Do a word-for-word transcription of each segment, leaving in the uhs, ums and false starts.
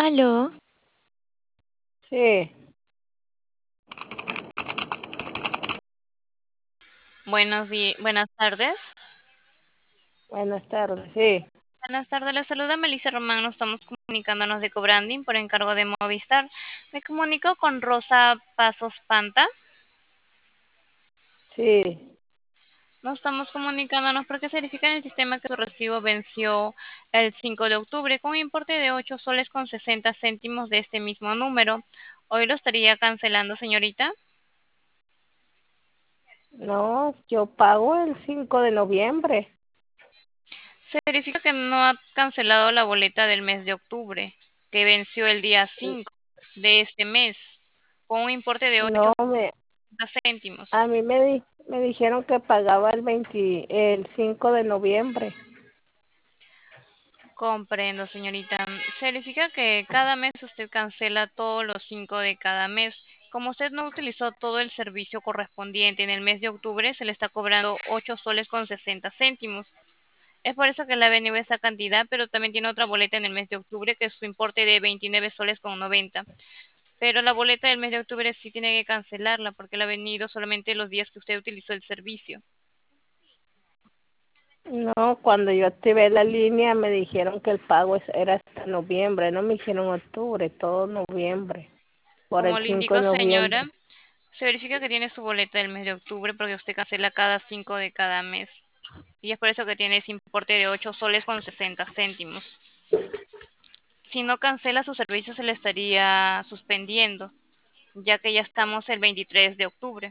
Aló, Sí, Buenos días, buenas tardes. buenas tardes, sí, Buenas tardes, les saluda Melissa Román. Nos estamos comunicándonos de Cobranding por encargo de Movistar. Me comunico con Rosa Pasos Panta. sí. Nos estamos comunicándonos porque se verifica en el sistema que su recibo venció el cinco de octubre con un importe de ocho soles con sesenta céntimos de este mismo número. Hoy lo estaría cancelando, señorita. No, yo pago el cinco de noviembre. Se verifica que no ha cancelado la boleta del mes de octubre, que venció el día cinco de este mes, con un importe de ocho No, me, céntimos. a mí me, di- me dijeron que pagaba el veinte, el cinco de noviembre. Comprendo, señorita. Se verifica que cada mes usted cancela todos los cinco de cada mes. Como usted no utilizó todo el servicio correspondiente en el mes de octubre, se le está cobrando ocho soles con sesenta céntimos. Es por eso que le ha venido esa cantidad, pero también tiene otra boleta en el mes de octubre que es su importe de veintinueve soles con noventa. Pero la boleta del mes de octubre sí tiene que cancelarla porque le ha venido solamente los días que usted utilizó el servicio. No, cuando yo activé la línea me dijeron que el pago es- era hasta noviembre, no me dijeron octubre, todo noviembre, por Como el le cinco de indicó, señora, noviembre. se verifica que tiene su boleta del mes de octubre porque usted cancela cada cinco de cada mes. Y es por eso que tiene ese importe de ocho soles con sesenta céntimos. Si no cancela su servicio se le estaría suspendiendo, ya que ya estamos el veintitrés de octubre.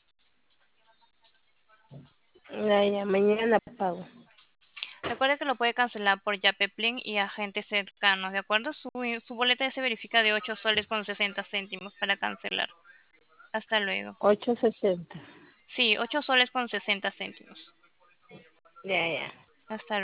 Ya, ya, mañana pago. Recuerde que lo puede cancelar por Yapeplin y agentes cercanos, ¿de acuerdo? Su, su boleta ya se verifica de ocho soles con sesenta céntimos para cancelar. Hasta luego. Ocho sesenta. Sí, ocho soles con sesenta céntimos. Ya, ya. Hasta luego.